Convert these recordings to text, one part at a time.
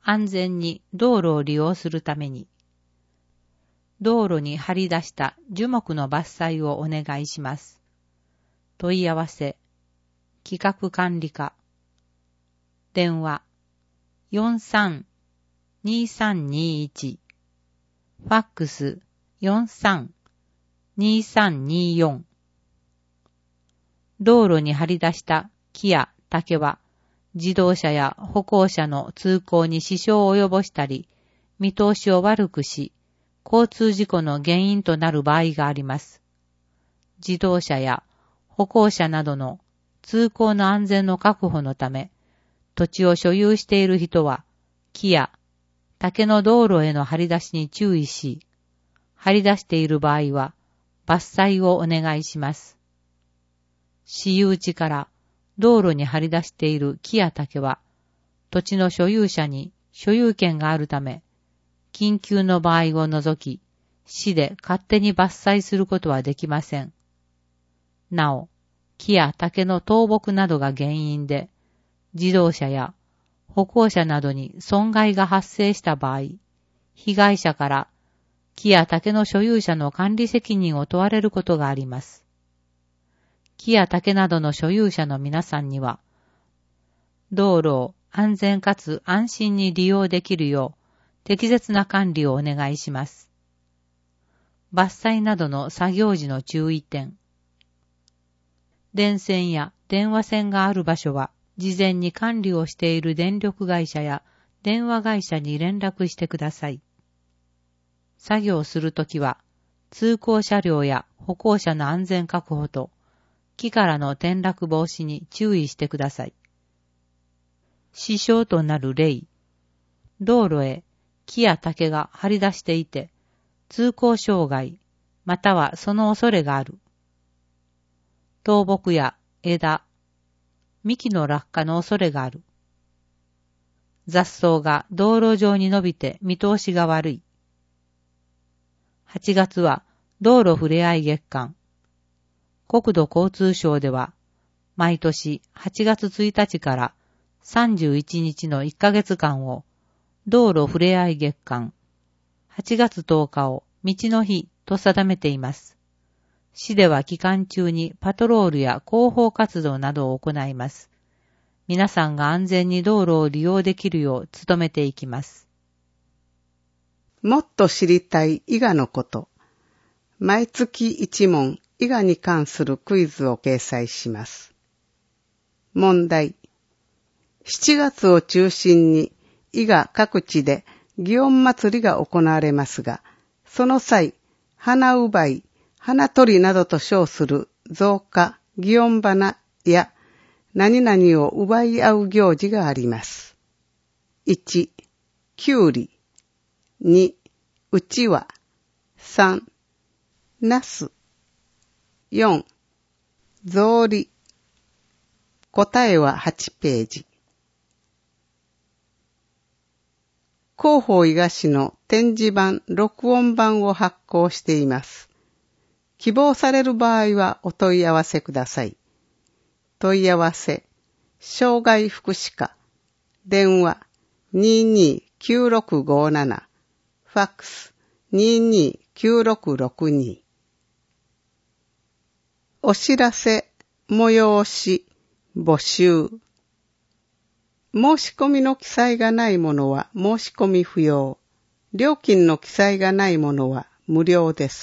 安全に道路を利用するために、道路に張り出した樹木の伐採をお願いします。問い合わせ、企画管理課。電話、43-2321。ファックス、43-2324。道路に張り出した木や竹は、自動車や歩行者の通行に支障を及ぼしたり、見通しを悪くし、交通事故の原因となる場合があります。自動車や歩行者などの通行の安全の確保のため、土地を所有している人は、木や竹の道路への張り出しに注意し、張り出している場合は、伐採をお願いします。私有地から道路に張り出している木や竹は、土地の所有者に所有権があるため、緊急の場合を除き、市で勝手に伐採することはできません。なお、木や竹の倒木などが原因で、自動車や歩行者などに損害が発生した場合、被害者から木や竹の所有者の管理責任を問われることがあります。木や竹などの所有者の皆さんには、道路を安全かつ安心に利用できるよう適切な管理をお願いします。伐採などの作業時の注意点。電線や電話線がある場所は、事前に管理をしている電力会社や電話会社に連絡してください。作業するときは、通行車両や歩行者の安全確保と、木からの転落防止に注意してください。支障となる例。道路へ木や竹が張り出していて、通行障害、またはその恐れがある。倒木や枝、幹の落下の恐れがある。雑草が道路上に伸びて見通しが悪い。8月は道路ふれあい月間。国土交通省では、毎年8月1日から31日の1ヶ月間を道路ふれあい月間、8月10日を道の日と定めています。市では期間中にパトロールや広報活動などを行います。皆さんが安全に道路を利用できるよう努めていきます。 もっと知りたい伊賀のこと。毎月1問伊賀に関するクイズを掲載します。問題。7月を中心に伊賀各地で祇園祭りが行われますが、その際、花奪い、花取りなどと称する造花、祇園花や何々を奪い合う行事があります。1、きゅうり。2、うちわ。3、なす。4、草履。答えは8ページ。広報伊賀市の展示版、録音版を発行しています。希望される場合はお問い合わせください。問い合わせ、障害福祉課、電話229657、ファックス229662。お知らせ、催し、募集。申し込みの記載がないものは申し込み不要。料金の記載がないものは無料です。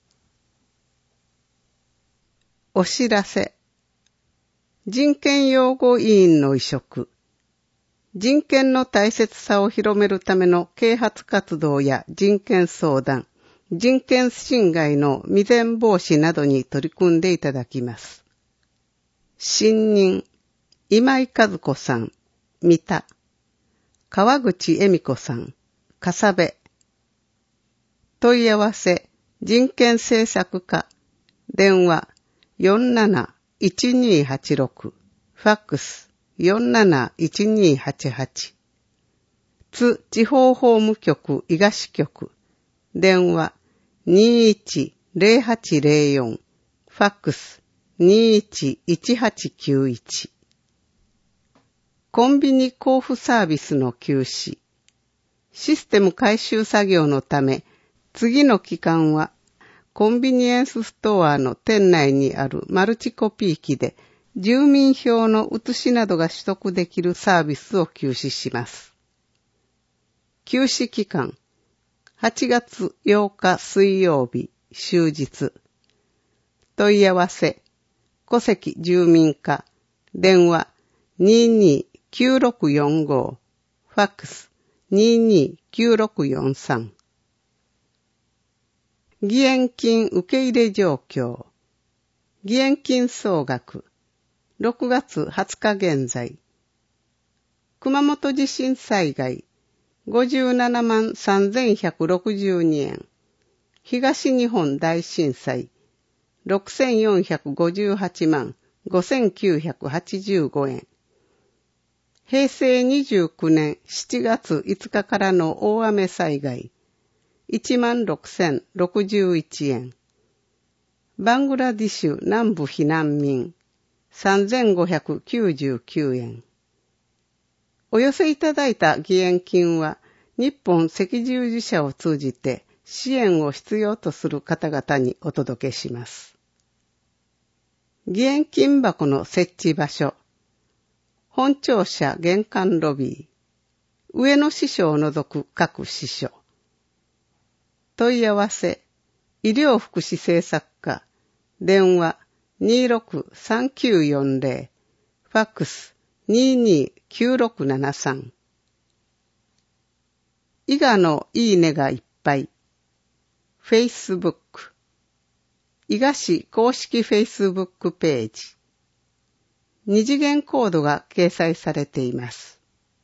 お知らせ。人権擁護委員の委嘱。人権の大切さを広めるための啓発活動や人権相談、人権侵害の未然防止などに取り組んでいただきます。新任、今井和子さん、三田。川口恵美子さん、笠部。問い合わせ、人権政策課、電話47-1286、ファックス47-1288。津地方法務局伊賀支局、電話21-0804、ファックス21-1891。コンビニ交付サービスの休止。 システム改修作業のため、次の期間はコンビニエンスストアの店内にあるマルチコピー機で住民票の写しなどが取得できるサービスを休止します。休止期間、8月8日水曜日、終日。問い合わせ、戸籍住民課、電話229645、ファックス229643。義援金受け入れ状況。義援金総額、6月20日現在。熊本地震災害、57万3162円。東日本大震災、6458万5985円。平成29年7月5日からの大雨災害、16,061円。バングラディシュ南部避難民、3,599円。お寄せいただいた義援金は、日本赤十字社を通じて支援を必要とする方々にお届けします。義援金箱の設置場所、本庁舎玄関ロビー、上野支所を除く各支所。問い合わせ、医療福祉政策課、電話263940、ファックス229673。伊賀のいいねがいっぱい。Facebook。伊賀市公式 Facebook ページ。二次元コードが掲載されています。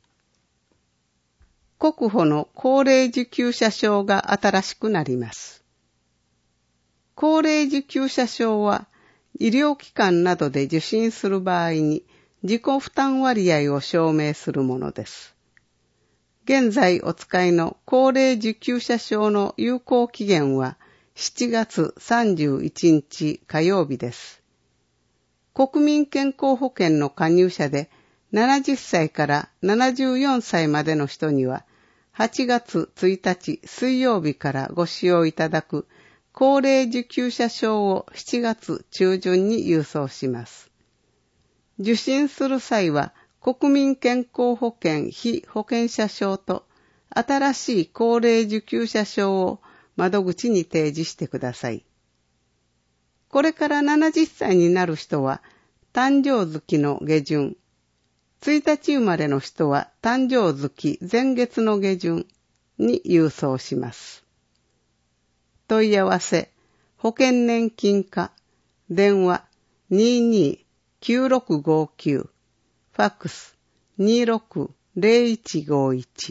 国保の高齢受給者証が新しくなります。高齢受給者証は医療機関などで受診する場合に自己負担割合を証明するものです。現在お使いの高齢受給者証の有効期限は7月31日火曜日です。国民健康保険の加入者で70歳から74歳までの人には8月1日水曜日からご使用いただく高齢受給者証を7月中旬に郵送します。受診する際は国民健康保険被保険者証と新しい高齢受給者証を窓口に提示してください。これから70歳になる人は誕生月の下旬、1日生まれの人は誕生月前月の下旬に郵送します。問い合わせ、保険年金課、電話229659、ファックス260151。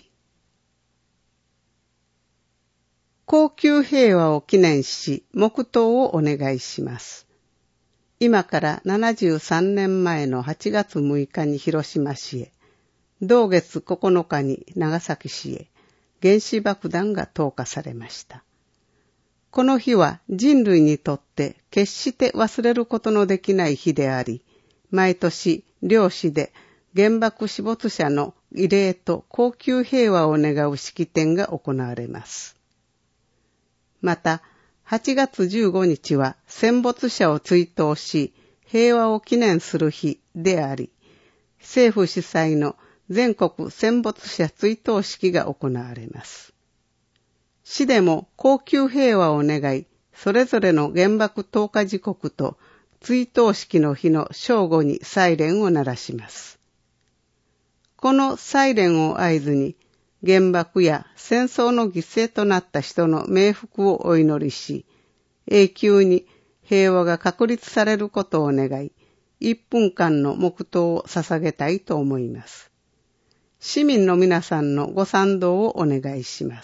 恒久平和を記念し、黙祷をお願いします。今から73年前の8月6日に広島市へ、同月9日に長崎市へ、原子爆弾が投下されました。この日は人類にとって決して忘れることのできない日であり、毎年両市で原爆死没者の慰霊と恒久平和を願う式典が行われます。また、8月15日は戦没者を追悼し、平和を記念する日であり、政府主催の全国戦没者追悼式が行われます。市でも恒久平和を願い、それぞれの原爆投下時刻と追悼式の日の正午にサイレンを鳴らします。このサイレンを合図に、原爆や戦争の犠牲となった人の冥福をお祈りし、永久に平和が確立されることを願い、1分間の黙祷を捧げたいと思います。市民の皆さんのご賛同をお願いします。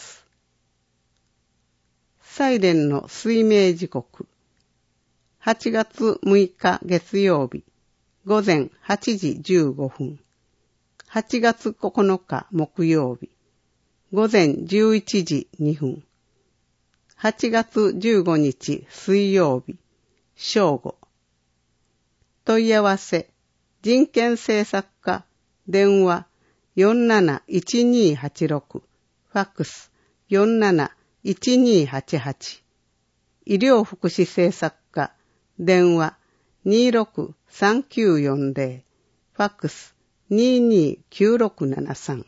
サイレンの水明時刻。8月6日月曜日、午前8時15分。8月9日木曜日、午前11時2分。8月15日水曜日、正午。問い合わせ、人権政策課、電話471286、フファックス 47-1288。医療福祉政策課、電話 26-3940。ファックス 229673。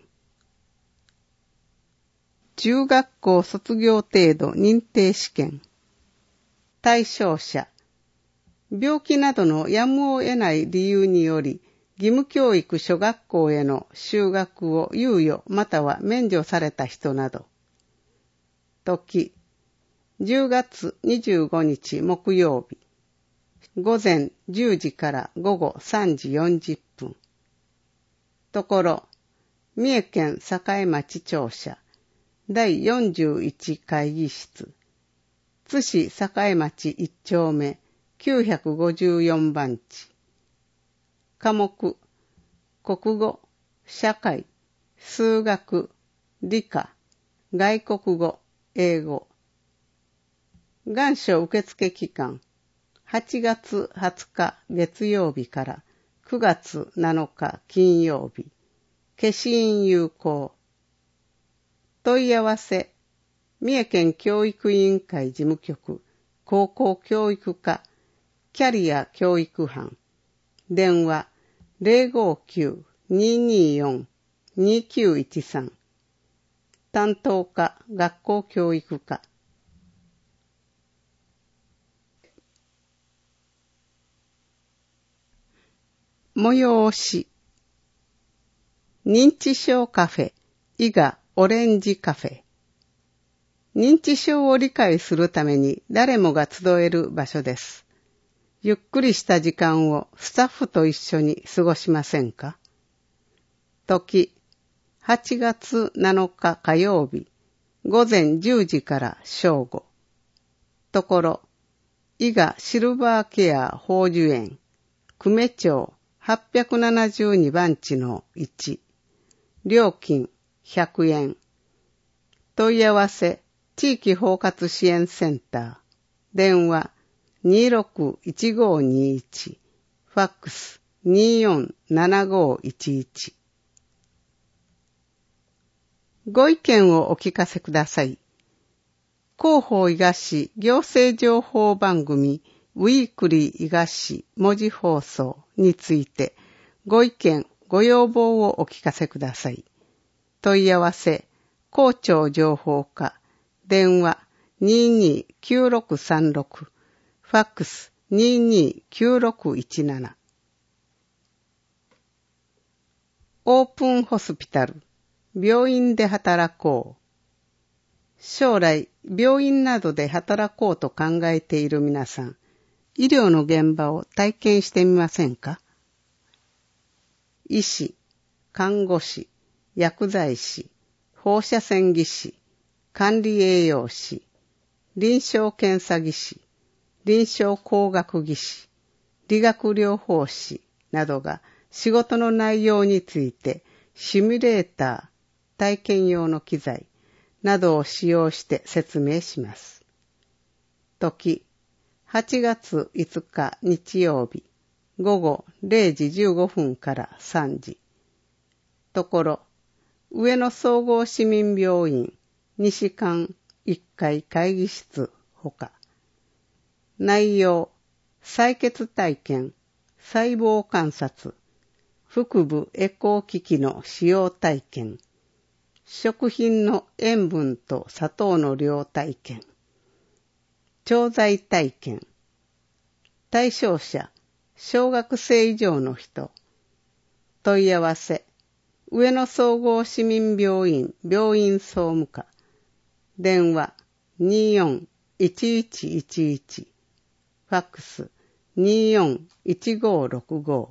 中学校卒業程度認定試験。対象者。病気などのやむを得ない理由により、義務教育諸学校への就学を猶予または免除された人など。時。10月25日木曜日。午前10時から午後3時40分。ところ、三重県境町庁舎。第41会議室。津市境町1丁目954番地。科目、国語、社会、数学、理科、外国語、英語。願書受付期間、8月20日月曜日から9月7日金曜日。消印有効。問い合わせ、三重県教育委員会事務局、高校教育課、キャリア教育班。電話、059-224-2913。担当課、学校教育課。催し。認知症カフェ、伊賀オレンジカフェ。認知症を理解するために誰もが集える場所です。ゆっくりした時間をスタッフと一緒に過ごしませんか？時、8月7日火曜日、午前10時から正午。ところ、伊賀シルバーケア宝珠園、久米町872番地の1。料金100円。問い合わせ、地域包括支援センター。電話261521。ファックス247511。ご意見をお聞かせください。広報伊賀市行政情報番組ウィークリー伊賀市文字放送についてご意見、ご要望をお聞かせください。問い合わせ、校長情報課、電話229636、ファックス229617。オープンホスピタル、病院で働こう。将来、病院などで働こうと考えている皆さん、医療の現場を体験してみませんか？医師、看護師、薬剤師、放射線技師、管理栄養士、臨床検査技師、臨床工学技師、理学療法士などが仕事の内容についてシミュレーター、体験用の機材などを使用して説明します。時、8月5日日曜日、午後0時15分から3時。ところ、上野総合市民病院西館1階会議室ほか。内容、採血体験、細胞観察、腹部エコー機器の使用体験、食品の塩分と砂糖の量体験、調剤体験、対象者、小学生以上の人、問い合わせ、上野総合市民病院病院総務課、電話241111、ファックス241565。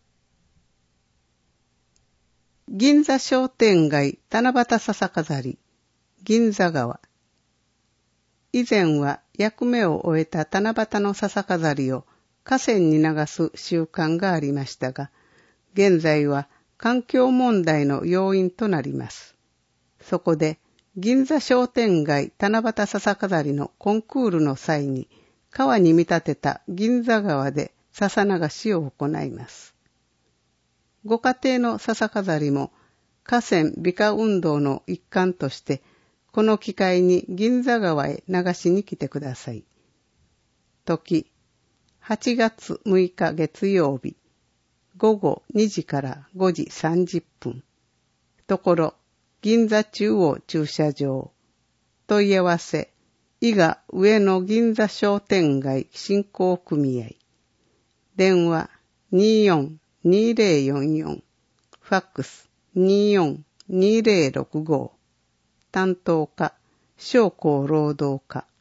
銀座商店街七夕笹飾り、銀座川。以前は役目を終えた七夕の笹飾りを河川に流す習慣がありましたが、現在は環境問題の要因となります。そこで、銀座商店街七夕笹飾りのコンクールの際に、川に見立てた銀座川で笹流しを行います。ご家庭の笹飾りも、 河川美化運動の一環として、この機会に銀座川へ流しに来てください。時、8月6日月曜日、午後2時から5時30分。ところ、銀座中央駐車場。問い合わせ、伊賀上野銀座商店街振興組合。電話24-2044。ファックス24-2065。担当課、商工労働課。